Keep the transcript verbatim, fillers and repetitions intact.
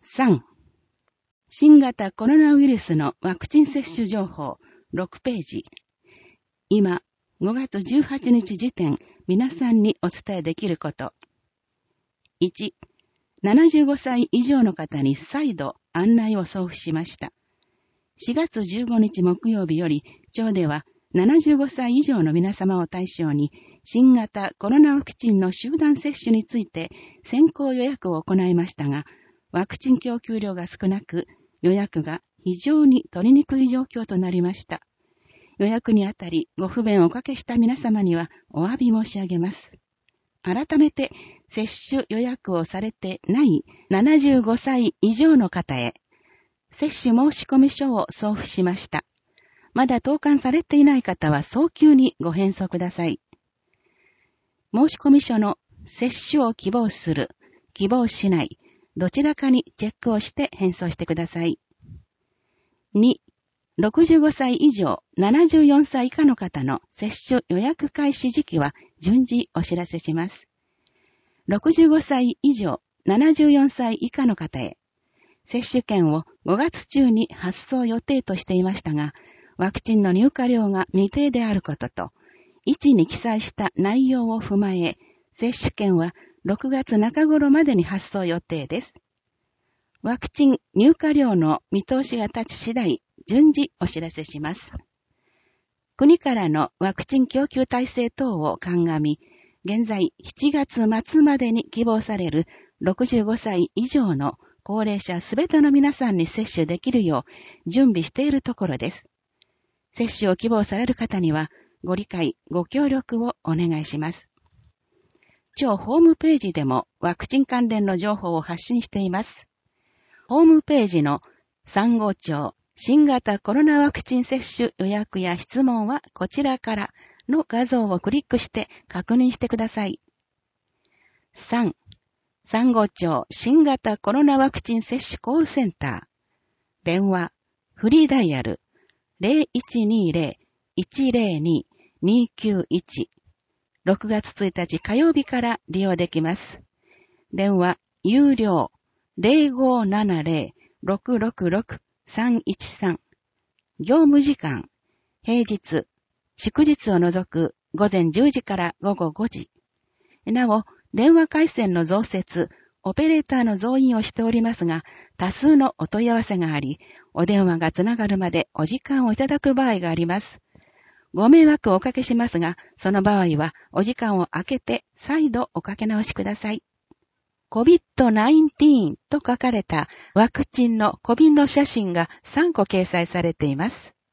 さん. 新型コロナウイルスのワクチン接種情報ろくページ。今、ごがつじゅうはちにち時点、皆さんにお伝えできること。いち. ななじゅうごさい以上の方に再度案内を送付しました。しがつじゅうごにち木曜日より、町ではななじゅうごさい以上の皆様を対象に、新型コロナワクチンの集団接種について先行予約を行いましたが、ワクチン供給量が少なく、予約が非常に取りにくい状況となりました。予約にあたりご不便をおかけした皆様にはお詫び申し上げます。改めて接種予約をされてないななじゅうごさい以上の方へ、接種申込書を送付しました。まだ投函されていない方は早急にご返送ください。申込書の接種を希望する、希望しない、どちらかにチェックをして返送してください。に. ろくじゅうごさい以上、ななじゅうよんさい以下の方の接種予約開始時期は順次お知らせします。ろくじゅうごさい以上、ななじゅうよんさい以下の方へ、接種券をごがつ中に発送予定としていましたが、ワクチンの入荷量が未定であることと、いちに記載した内容を踏まえ、接種券はろくがつなか頃までに発送予定です。ワクチン入荷量の見通しが立ち次第、順次お知らせします。国からのワクチン供給体制等を鑑み、現在しちがつ末までに希望されるろくじゅうごさい以上の高齢者すべての皆さんに接種できるよう準備しているところです。接種を希望される方にはご理解、ご協力をお願いします。町ホームページでもワクチン関連の情報を発信しています。ホームページの三号町新型コロナワクチン接種予約や質問はこちらからの画像をクリックして確認してください。さん. 三号町新型コロナワクチン接種コールセンター。電話、フリーダイヤル ゼロいちにゼロ いちゼロに にきゅういち。ろくがつついたち火曜日から利用できます。電話、有料ゼロごななゼロ ろくろくろく さんいちさん。業務時間、平日、祝日を除く午前じゅうじから午後ごじ。なお、電話回線の増設、オペレーターの増員をしておりますが、多数のお問い合わせがあり、お電話がつながるまでお時間をいただく場合があります。ご迷惑をおかけしますが、その場合はお時間を空けて再度おかけ直しください。コビッドナインティーン と書かれたワクチンの小瓶の写真がさんこ掲載されています。